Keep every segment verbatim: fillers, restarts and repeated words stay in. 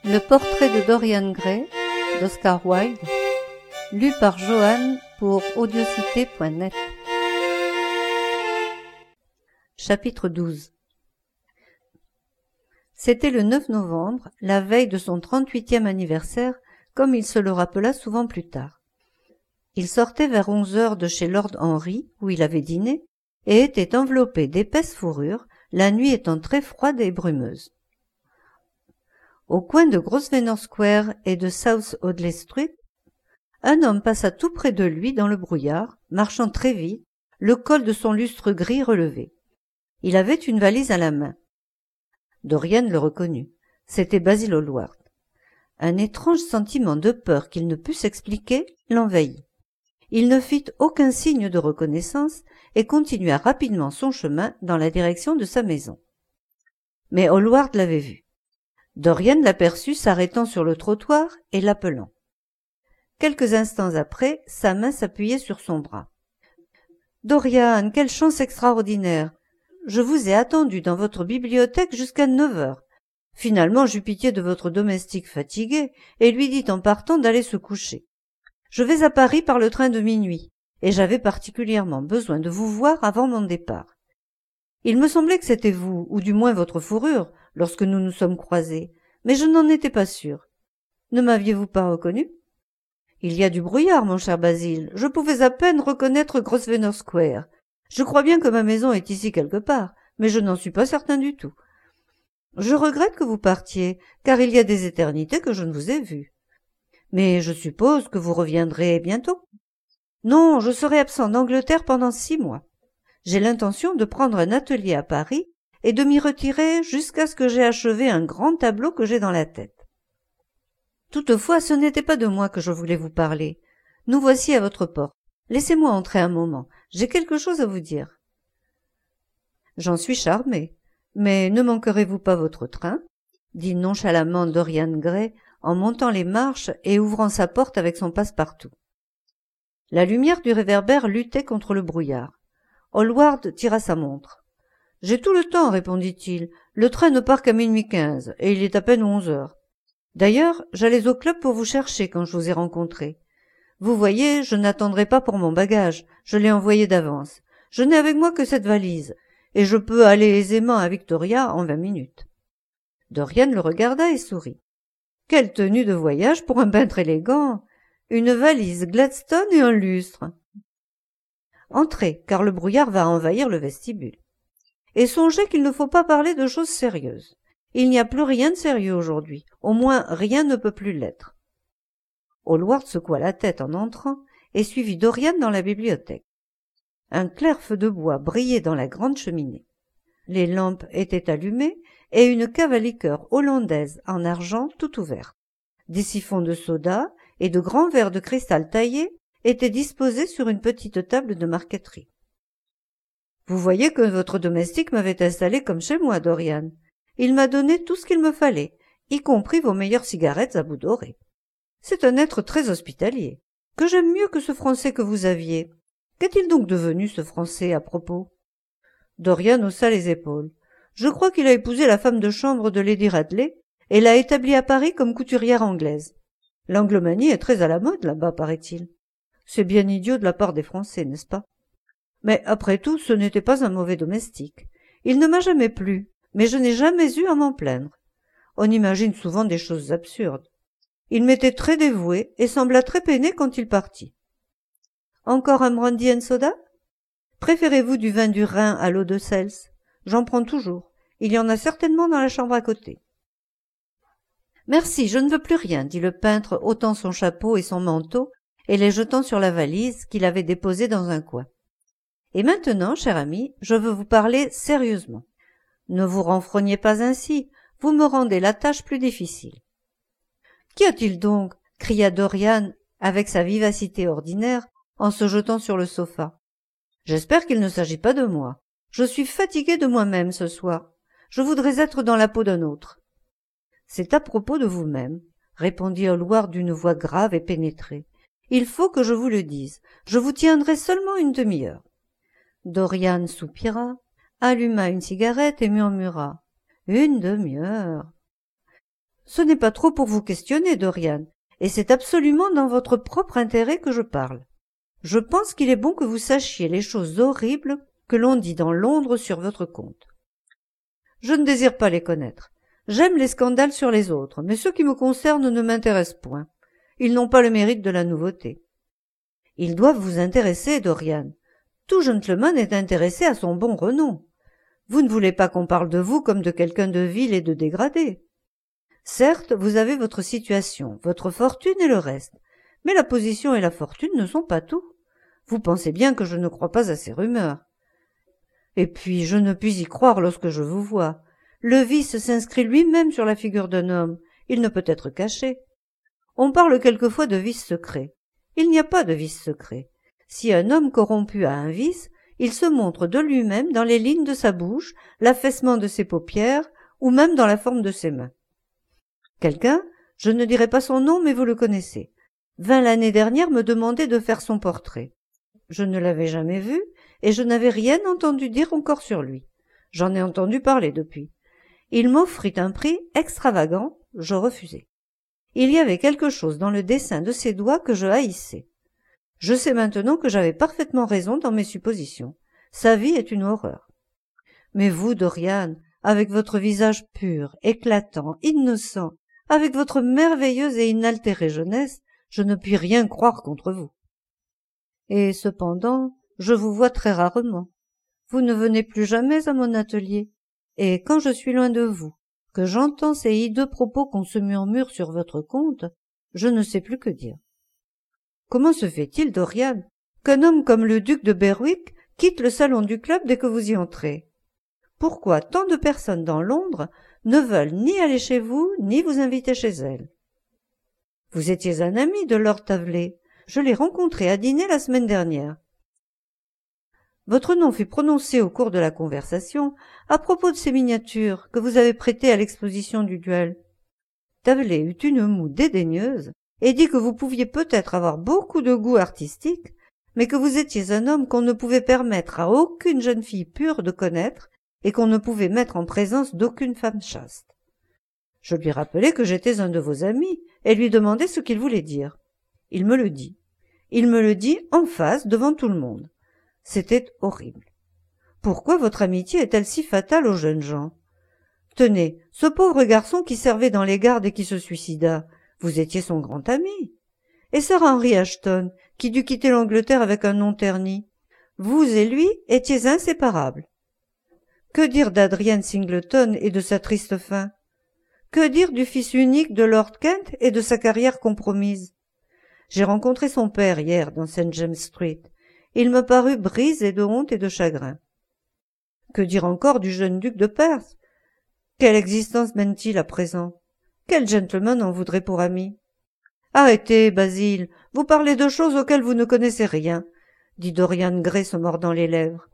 Le portrait de Dorian Gray d'Oscar Wilde, lu par Joanne pour audiocité point net. Chapitre douze. C'était le neuf novembre, la veille de son trente-huitième anniversaire, comme il se le rappela souvent plus tard. Il sortait vers onze heures de chez Lord Henry, où il avait dîné, et était enveloppé d'épaisses fourrures, la nuit étant très froide et brumeuse. Au coin de Grosvenor Square et de South Audley Street, un homme passa tout près de lui dans le brouillard, marchant très vite, le col de son lustre gris relevé. Il avait une valise à la main. Dorian le reconnut. C'était Basil Hallward. Un étrange sentiment de peur qu'il ne put s'expliquer l'envahit. Il ne fit aucun signe de reconnaissance et continua rapidement son chemin dans la direction de sa maison. Mais Hallward l'avait vu. Dorian l'aperçut s'arrêtant sur le trottoir et l'appelant. Quelques instants après, sa main s'appuyait sur son bras. « Dorian, quelle chance extraordinaire! Je vous ai attendu dans votre bibliothèque jusqu'à neuf heures. Finalement, j'eus pitié de votre domestique fatigué et lui dit en partant d'aller se coucher. Je vais à Paris par le train de minuit, et j'avais particulièrement besoin de vous voir avant mon départ. Il me semblait que c'était vous, ou du moins votre fourrure, lorsque nous nous sommes croisés, mais je n'en étais pas sûre. Ne m'aviez-vous pas reconnu? Il y a du brouillard, mon cher Basil. Je pouvais à peine reconnaître Grosvenor Square. Je crois bien que ma maison est ici quelque part, mais je n'en suis pas certain du tout. Je regrette que vous partiez, car il y a des éternités que je ne vous ai vu. Mais je suppose que vous reviendrez bientôt. Non, je serai absent d'Angleterre pendant six mois. J'ai l'intention de prendre un atelier à Paris et de m'y retirer jusqu'à ce que j'aie achevé un grand tableau que j'ai dans la tête. Toutefois, ce n'était pas de moi que je voulais vous parler. Nous voici à votre porte. Laissez-moi entrer un moment. J'ai quelque chose à vous dire. J'en suis charmé. Mais ne manquerez-vous pas votre train? Dit nonchalamment Dorian Gray en montant les marches et ouvrant sa porte avec son passe-partout. La lumière du réverbère luttait contre le brouillard. Hallward tira sa montre. « J'ai tout le temps, répondit-il. Le train ne part qu'à minuit quinze, et il est à peine onze heures. D'ailleurs, j'allais au club pour vous chercher quand je vous ai rencontré. Vous voyez, je n'attendrai pas pour mon bagage, je l'ai envoyé d'avance. Je n'ai avec moi que cette valise, et je peux aller aisément à Victoria en vingt minutes. » Dorian le regarda et sourit. « Quelle tenue de voyage pour un peintre élégant! Une valise Gladstone et un lustre. » Entrez, car le brouillard va envahir le vestibule. Et songez qu'il ne faut pas parler de choses sérieuses. Il n'y a plus rien de sérieux aujourd'hui, au moins rien ne peut plus l'être. Hallward secoua la tête en entrant et suivit Dorian dans la bibliothèque. Un clair feu de bois brillait dans la grande cheminée. Les lampes étaient allumées et une cave à liqueur hollandaise en argent tout ouverte. Des siphons de soda et de grands verres de cristal taillés étaient disposés sur une petite table de marqueterie. « Vous voyez que votre domestique m'avait installé comme chez moi, Dorian. Il m'a donné tout ce qu'il me fallait, y compris vos meilleures cigarettes à bout doré. C'est un être très hospitalier, que j'aime mieux que ce Français que vous aviez. Qu'est-il donc devenu, ce Français, à propos ?» Dorian haussa les épaules. « Je crois qu'il a épousé la femme de chambre de Lady Radley et l'a établie à Paris comme couturière anglaise. L'anglomanie est très à la mode là-bas, paraît-il. C'est bien idiot de la part des Français, n'est-ce pas? Mais après tout, ce n'était pas un mauvais domestique. Il ne m'a jamais plu, mais je n'ai jamais eu à m'en plaindre. On imagine souvent des choses absurdes. Il m'était très dévoué et sembla très peiné quand il partit. Encore un brandy and soda? Préférez-vous du vin du Rhin à l'eau de Cels? J'en prends toujours. Il y en a certainement dans la chambre à côté. Merci, je ne veux plus rien, dit le peintre, ôtant son chapeau et son manteau et les jetant sur la valise qu'il avait déposée dans un coin. Et maintenant, cher ami, je veux vous parler sérieusement. Ne vous renfrognez pas ainsi, vous me rendez la tâche plus difficile. Qu'y a-t-il donc? Cria Dorian avec sa vivacité ordinaire en se jetant sur le sofa. J'espère qu'il ne s'agit pas de moi. Je suis fatigué de moi-même ce soir. Je voudrais être dans la peau d'un autre. C'est à propos de vous-même, répondit Hallward d'une voix grave et pénétrée. Il faut que je vous le dise. Je vous tiendrai seulement une demi-heure. Dorian soupira, alluma une cigarette et murmura. Une demi-heure. Ce n'est pas trop pour vous questionner, Dorian, et c'est absolument dans votre propre intérêt que je parle. Je pense qu'il est bon que vous sachiez les choses horribles que l'on dit dans Londres sur votre compte. Je ne désire pas les connaître. J'aime les scandales sur les autres, mais ceux qui me concernent ne m'intéressent point. Ils n'ont pas le mérite de la nouveauté. Ils doivent vous intéresser, Dorian. Tout gentleman est intéressé à son bon renom. Vous ne voulez pas qu'on parle de vous comme de quelqu'un de vil et de dégradé. Certes, vous avez votre situation, votre fortune et le reste, mais la position et la fortune ne sont pas tout. Vous pensez bien que je ne crois pas à ces rumeurs. Et puis, je ne puis y croire lorsque je vous vois. Le vice s'inscrit lui-même sur la figure d'un homme, il ne peut être caché. On parle quelquefois de vice secret. Il n'y a pas de vice secret. Si un homme corrompu a un vice, il se montre de lui-même dans les lignes de sa bouche, l'affaissement de ses paupières, ou même dans la forme de ses mains. Quelqu'un, je ne dirai pas son nom, mais vous le connaissez, vint l'année dernière me demander de faire son portrait. Je ne l'avais jamais vu, et je n'avais rien entendu dire encore sur lui. J'en ai entendu parler depuis. Il m'offrit un prix extravagant, je refusai. Il y avait quelque chose dans le dessin de ses doigts que je haïssais. Je sais maintenant que j'avais parfaitement raison dans mes suppositions. Sa vie est une horreur. Mais vous, Dorian, avec votre visage pur, éclatant, innocent, avec votre merveilleuse et inaltérée jeunesse, je ne puis rien croire contre vous. Et cependant, je vous vois très rarement. Vous ne venez plus jamais à mon atelier, et quand je suis loin de vous, que j'entends ces hideux propos qu'on se murmure sur votre compte, je ne sais plus que dire. Comment se fait-il, Dorian, qu'un homme comme le duc de Berwick quitte le salon du club dès que vous y entrez? Pourquoi tant de personnes dans Londres ne veulent ni aller chez vous, ni vous inviter chez elles? Vous étiez un ami de Lord Taveley. Je l'ai rencontré à dîner la semaine dernière. Votre nom fut prononcé au cours de la conversation à propos de ces miniatures que vous avez prêtées à l'exposition du duel. Taveley eut une moue dédaigneuse et dit que vous pouviez peut-être avoir beaucoup de goût artistique, mais que vous étiez un homme qu'on ne pouvait permettre à aucune jeune fille pure de connaître et qu'on ne pouvait mettre en présence d'aucune femme chaste. Je lui rappelai que j'étais un de vos amis et lui demandai ce qu'il voulait dire. Il me le dit. Il me le dit en face, devant tout le monde. C'était horrible. Pourquoi votre amitié est-elle si fatale aux jeunes gens? Tenez, ce pauvre garçon qui servait dans les gardes et qui se suicida, vous étiez son grand ami. Et Sir Henry Ashton, qui dut quitter l'Angleterre avec un nom terni, vous et lui étiez inséparables. Que dire d'Adrian Singleton et de sa triste fin? Que dire du fils unique de Lord Kent et de sa carrière compromise? J'ai rencontré son père hier dans Saint James Street. Il me parut brisé de honte et de chagrin. Que dire encore du jeune duc de Perth? Quelle existence mène-t-il à présent? Quel gentleman en voudrait pour ami? Arrêtez, Basil, vous parlez de choses auxquelles vous ne connaissez rien, dit Dorian Gray se mordant les lèvres.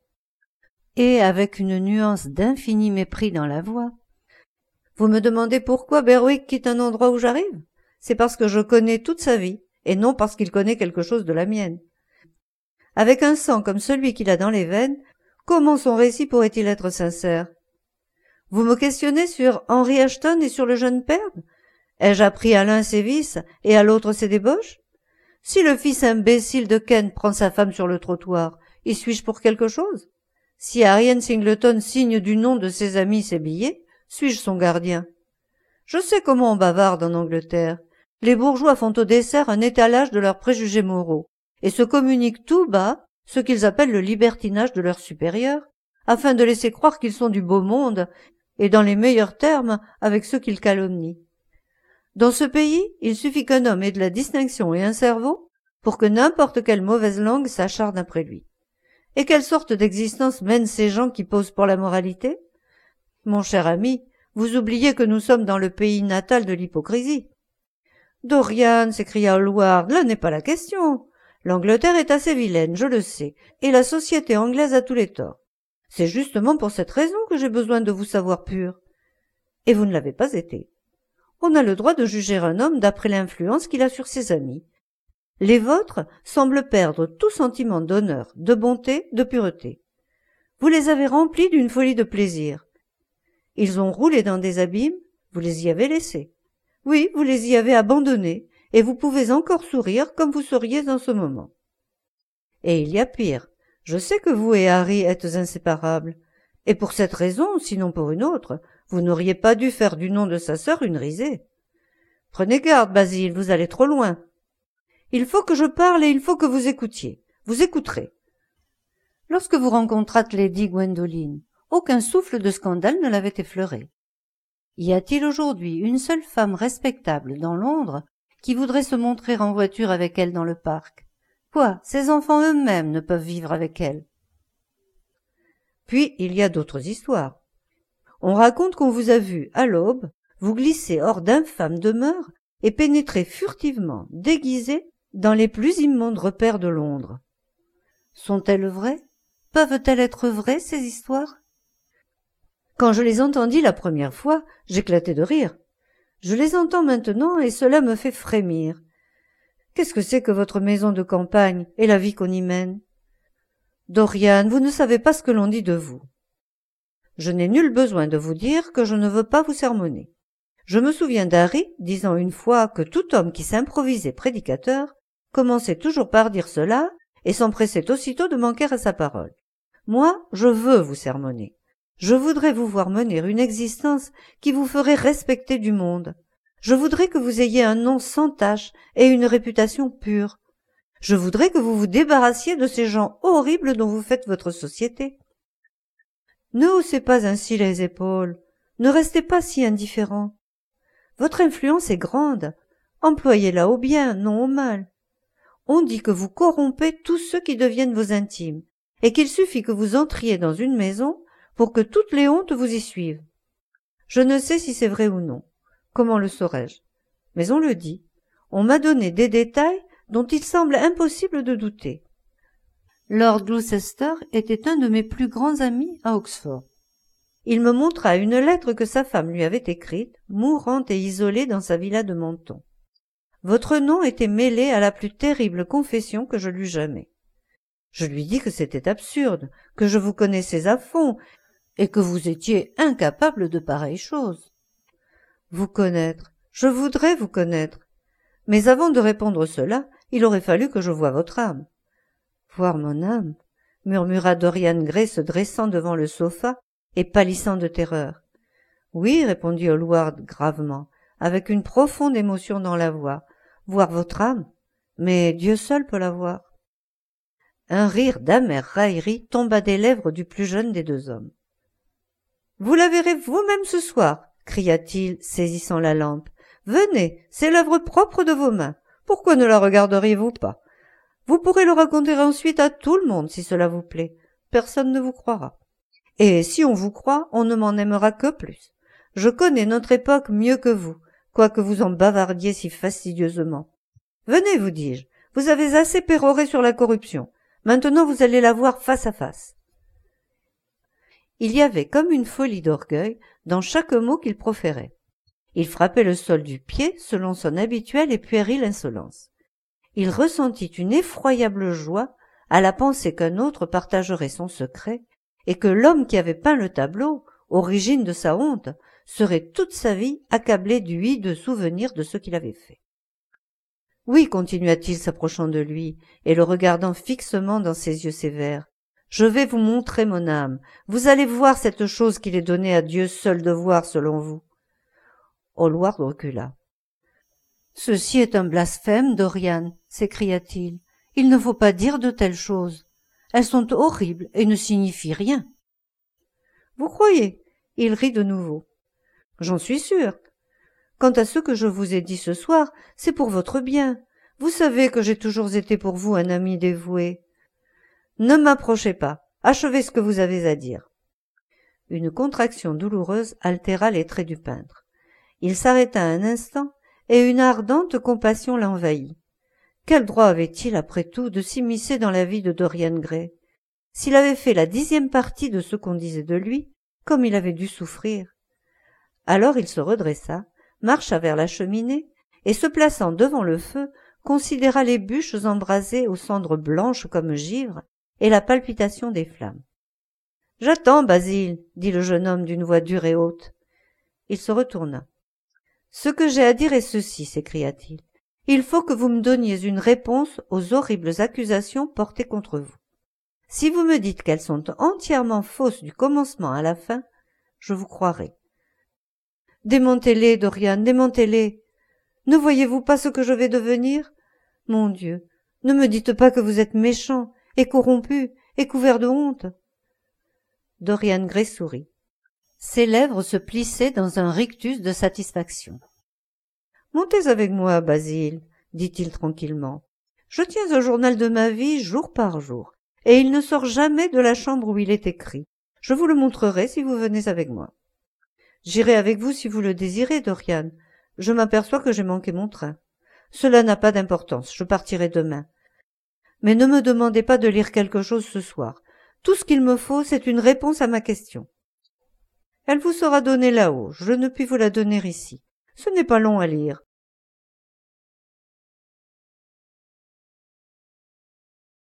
Et avec une nuance d'infini mépris dans la voix. Vous me demandez pourquoi Berwick quitte un endroit où j'arrive? C'est parce que je connais toute sa vie, et non parce qu'il connaît quelque chose de la mienne. Avec un sang comme celui qu'il a dans les veines, comment son récit pourrait-il être sincère? Vous me questionnez sur Henry Ashton et sur le jeune père? Ai-je appris à l'un ses vices et à l'autre ses débauches? Si le fils imbécile de Kent prend sa femme sur le trottoir, y suis-je pour quelque chose? Si Ariane Singleton signe du nom de ses amis ses billets, suis-je son gardien? Je sais comment on bavarde en Angleterre. Les bourgeois font au dessert un étalage de leurs préjugés moraux et se communiquent tout bas ce qu'ils appellent le libertinage de leurs supérieurs, afin de laisser croire qu'ils sont du beau monde et dans les meilleurs termes avec ceux qu'ils calomnient. Dans ce pays, il suffit qu'un homme ait de la distinction et un cerveau pour que n'importe quelle mauvaise langue s'acharne après lui. Et quelle sorte d'existence mènent ces gens qui posent pour la moralité? Mon cher ami, vous oubliez que nous sommes dans le pays natal de l'hypocrisie. Dorian, s'écria Hallward, là n'est pas la question. L'Angleterre est assez vilaine, je le sais, et la société anglaise a tous les torts. C'est justement pour cette raison que j'ai besoin de vous savoir pur. Et vous ne l'avez pas été. On a le droit de juger un homme d'après l'influence qu'il a sur ses amis. Les vôtres semblent perdre tout sentiment d'honneur, de bonté, de pureté. Vous les avez remplis d'une folie de plaisir. Ils ont roulé dans des abîmes, vous les y avez laissés. Oui, vous les y avez abandonnés, et vous pouvez encore sourire comme vous souriez en ce moment. Et il y a pire. Je sais que vous et Harry êtes inséparables, et pour cette raison, sinon pour une autre, vous n'auriez pas dû faire du nom de sa sœur une risée. Prenez garde, Basil, vous allez trop loin. Il faut que je parle et il faut que vous écoutiez. Vous écouterez. Lorsque vous rencontrâtes Lady Gwendoline, aucun souffle de scandale ne l'avait effleuré. Y a-t-il aujourd'hui une seule femme respectable dans Londres qui voudrait se montrer en voiture avec elle dans le parc? Quoi, ses enfants eux-mêmes ne peuvent vivre avec elle. Puis il y a d'autres histoires. On raconte qu'on vous a vu, à l'aube, vous glisser hors d'infâmes demeures et pénétrer furtivement, déguisé, dans les plus immondes repères de Londres. Sont-elles vraies? Peuvent-elles être vraies, ces histoires? Quand je les entendis la première fois, j'éclatai de rire. Je les entends maintenant et cela me fait frémir. Qu'est-ce que c'est que votre maison de campagne et la vie qu'on y mène? Dorian, vous ne savez pas ce que l'on dit de vous. Je n'ai nul besoin de vous dire que je ne veux pas vous sermonner. Je me souviens d'Harry disant une fois que tout homme qui s'improvisait prédicateur commençait toujours par dire cela et s'empressait aussitôt de manquer à sa parole. Moi, je veux vous sermonner. Je voudrais vous voir mener une existence qui vous ferait respecter du monde. Je voudrais que vous ayez un nom sans tache et une réputation pure. Je voudrais que vous vous débarrassiez de ces gens horribles dont vous faites votre société. Ne haussez pas ainsi les épaules, ne restez pas si indifférent. Votre influence est grande, employez-la au bien, non au mal. On dit que vous corrompez tous ceux qui deviennent vos intimes, et qu'il suffit que vous entriez dans une maison pour que toutes les hontes vous y suivent. Je ne sais si c'est vrai ou non. Comment le saurais-je? Mais on le dit. On m'a donné des détails dont il semble impossible de douter. Lord Gloucester était un de mes plus grands amis à Oxford. Il me montra une lettre que sa femme lui avait écrite, mourante et isolée dans sa villa de Menton. Votre nom était mêlé à la plus terrible confession que je lus jamais. Je lui dis que c'était absurde, que je vous connaissais à fond, et que vous étiez incapable de pareilles choses. Vous connaître, je voudrais vous connaître. Mais avant de répondre cela, il aurait fallu que je voie votre âme. Voir mon âme, murmura Dorian Gray se dressant devant le sofa et pâlissant de terreur. Oui, répondit Hallward gravement, avec une profonde émotion dans la voix. Voir votre âme, mais Dieu seul peut la voir. Un rire d'amère raillerie tomba des lèvres du plus jeune des deux hommes. Vous la verrez vous-même ce soir, cria-t-il, saisissant la lampe. Venez, c'est l'œuvre propre de vos mains. Pourquoi ne la regarderiez-vous pas? Vous pourrez le raconter ensuite à tout le monde si cela vous plaît. Personne ne vous croira. Et si on vous croit, on ne m'en aimera que plus. Je connais notre époque mieux que vous, quoique vous en bavardiez si fastidieusement. Venez, vous dis-je, vous avez assez péroré sur la corruption. Maintenant vous allez la voir face à face. Il y avait comme une folie d'orgueil dans chaque mot qu'il proférait. Il frappait le sol du pied selon son habituelle et puérile insolence. Il ressentit une effroyable joie à la pensée qu'un autre partagerait son secret et que l'homme qui avait peint le tableau, origine de sa honte, serait toute sa vie accablé du hideux souvenir de ce qu'il avait fait. Oui, continua-t-il s'approchant de lui et le regardant fixement dans ses yeux sévères, je vais vous montrer mon âme. Vous allez voir cette chose qu'il est donné à Dieu seul de voir selon vous. Hallward recula. Ceci est un blasphème, Dorian, s'écria-t-il. Il ne faut pas dire de telles choses. Elles sont horribles et ne signifient rien. Vous croyez? Il rit de nouveau. J'en suis sûr. Quant à ce que je vous ai dit ce soir, c'est pour votre bien. Vous savez que j'ai toujours été pour vous un ami dévoué. Ne m'approchez pas. Achevez ce que vous avez à dire. Une contraction douloureuse altéra les traits du peintre. Il s'arrêta un instant et une ardente compassion l'envahit. Quel droit avait-il, après tout, de s'immiscer dans la vie de Dorian Gray? S'il avait fait la dixième partie de ce qu'on disait de lui, comme il avait dû souffrir. Alors il se redressa, marcha vers la cheminée, et se plaçant devant le feu, considéra les bûches embrasées aux cendres blanches comme givre, et la palpitation des flammes. « J'attends, Basil, dit le jeune homme d'une voix dure et haute. Il se retourna. Ce que j'ai à dire est ceci, s'écria-t-il. Il faut que vous me donniez une réponse aux horribles accusations portées contre vous. Si vous me dites qu'elles sont entièrement fausses du commencement à la fin, je vous croirai. Démontez-les, Dorian, démontez-les. Ne voyez-vous pas ce que je vais devenir? Mon Dieu, ne me dites pas que vous êtes méchant, et corrompu, et couvert de honte. Dorian Gray sourit. Ses lèvres se plissaient dans un rictus de satisfaction. « Montez avec moi, Basil, dit-il tranquillement. Je tiens un journal de ma vie jour par jour, et il ne sort jamais de la chambre où il est écrit. Je vous le montrerai si vous venez avec moi. J'irai avec vous si vous le désirez, Dorian. Je m'aperçois que j'ai manqué mon train. Cela n'a pas d'importance, je partirai demain. Mais ne me demandez pas de lire quelque chose ce soir. Tout ce qu'il me faut, c'est une réponse à ma question. Elle vous sera donnée là-haut, je ne puis vous la donner ici. Ce n'est pas long à lire.